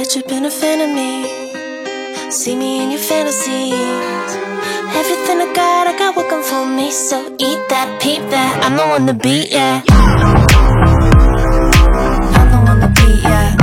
that you've been a fan of me. See me in your fantasies. Everything I got working for me. So eat that, peep that, I'm the one to beat, yeah. I'm the one to beat, yeah.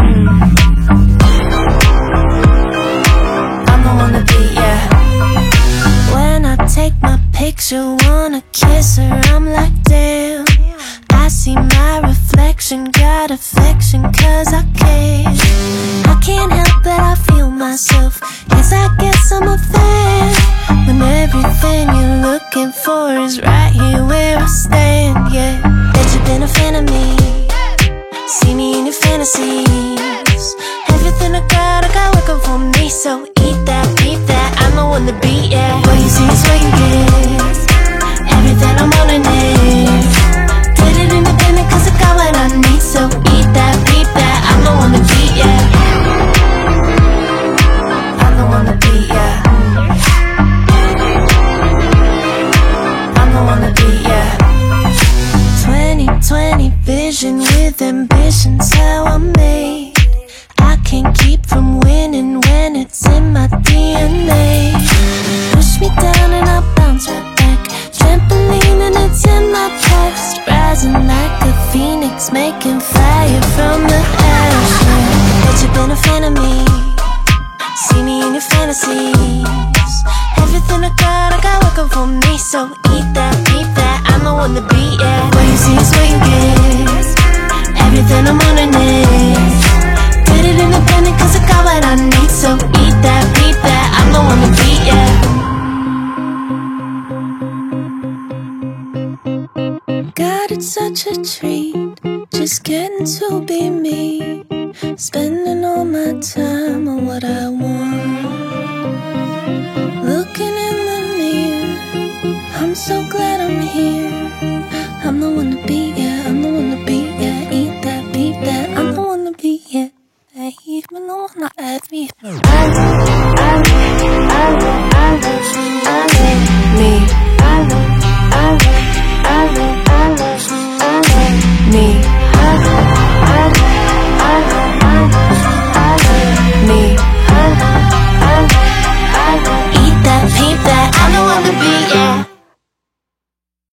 I'm the one to beat, yeah. When I take my picture, wanna kiss her, I'm like damn. I see my reflection, got affection cause I care. I can't help but I feel myself. Yes, I guess I'm a fan. When everything you're looking for is right here where I stand, yeah. That you've been a fan of me. See me in your fantasies. Everything I got working for me. So eat that, beat that, I'm the one to beat, yeah. What you see is what you get. Everything I'm wanting is. Did it independent cause I got what I need. So eat that, beat that, I'm the one to beat, yeah. I'm the one to beat, yeah. I'm the one to beat, yeah. 20/20 vision with ambition's how I'm made. I can't keep from winning when it's in my DNA. Push me down and I'll bounce right back. Trampoline and it's in my past. Rising like a phoenix, making fire from the ash. That you've been a fan of me. See me in your fantasies. Everything I got working for me. So eat that, beat that, I'm the one to beat, yeah. What you see is what you get. Everything I'm wanting is. Did it independent cause I got what I need. So eat that, beat that, I'm the one to beat, yeah. God, it's such a treat, just getting to be me. Spending all my time on what I want. Looking in the mirror, I'm so glad I'm here. I'm the one to beat, yeah, I'm the one to beat, yeah. Eat that, beat that, I'm the one to beat, yeah. Even though I'm not at me.